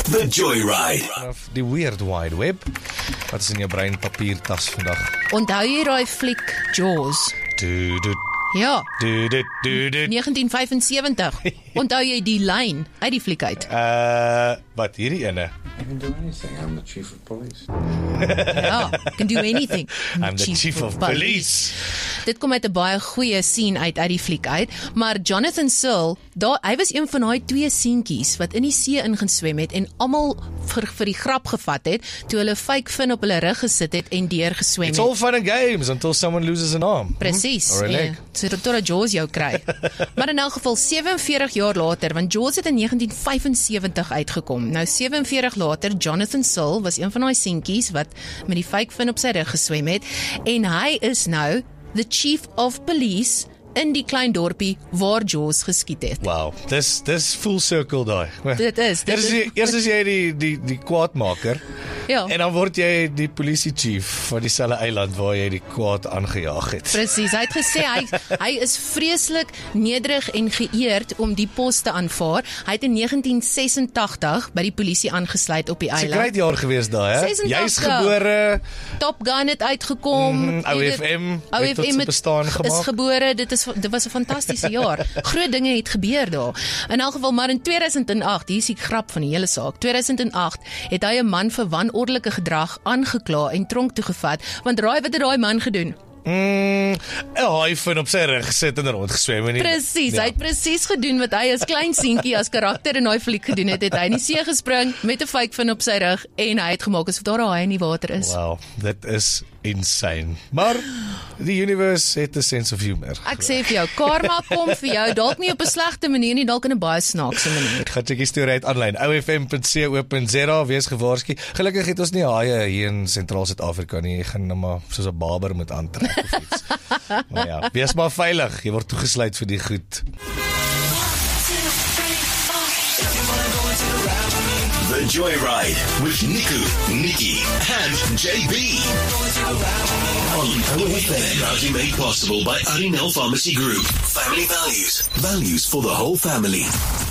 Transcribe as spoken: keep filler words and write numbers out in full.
The Joyride. Of die Weird Wide Web. Wat is in jou brein papiertas vandag? Onthou jy daai fliek Jaws? Du, du, Ja, du, du, du, du. negentien vyfensewentig. Onthou jy die lyn uit die fliek uit? Uh, wat, hierdie ene? I can do anything. I'm the chief of police. Ja, can do anything. I'm the chief of police. Dit kom uit 'n baie goeie scene uit uit die fliek uit, maar Jonathan Searle, daar hy was een van daai twee seentjies wat in die see ingeswem het en almal vir vir die grap gevat het toe hulle fake fin op hulle rug gesit het en deur geswem It's het. all fun and games until someone loses an arm. Presies. Or a leg. Ja, so totdat Jaws jou kry. Maar in elk geval sewenveertig jaar later, want Jaws het in negentien vyfensewentig uitgekom. Nou sewenveertig later, Jonathan Searle was een van daai seentjies wat met die fake fin op sy rug geswem het en hy is nou the chief of police in die klein dorpie waar Jaws geskiet het. Wow, dis dis full circle daai. Dit is, dit Eers is jy, eers is jy die die die kwaadmaker. Ja. En dan word jy die polisie chief van dieselfde eiland waar jy die kwaad aangejaag het. Presies, hy het gesê hy hy is vreeslik nederig en geëerd om die pos te aanvaar. Hy het in negentien sesentagtig by die polisie aangesluit op die Dis 'n eiland. great jaar gewees daai, hè? sesentagtig. Jy's gebore, Top Gun het uitgekom. mm, O Jy F weet, M O het F tot M sy het- bestaan is gemaak. gebore. Dit is dit was 'n fantastiese jaar. Groot dinge het gebeur daar. In elk geval, maar in tweeduisend agt, hier is die grap van die hele saak. tweeduisend agt het hy 'n man vir wanordelike gedrag aangekla en tronk toegevat, want raai wat het daai man gedoen? Mm, 'n haai fin op sy rug gesit en rondgeswem en nie- Presies, Ja. hy het presies gedoen wat hy as klein seentjie as karakter in daai fliek gedoen het. Het hy in die see gespring met 'n fake fin op sy rug en hy het gemaak asof daar 'n haai in die water is. Wow, dit is insane. Maar die universe het 'n sense of humor. Ek sê vir jou, karma kom vir jou, dalk nie op 'n slegte manier nie, dalk in 'n baie snaakse manier. Gaan check die storie uit aanlyn o f m punt co punt z a, wees gewaarsku. Gelukkig het ons nie haie hier in Sentraal Suid-Afrika nie. Jy gaan nou maar soos 'n barber moet aantrek of iets. Maar ja, wees maar veilig. Jy word toegesluit vir die goed. The Joyride with Niku, Nikki, and J B. On O F M. Proudly made possible by Arinel Pharmacy Group. Family values. Values for the whole family.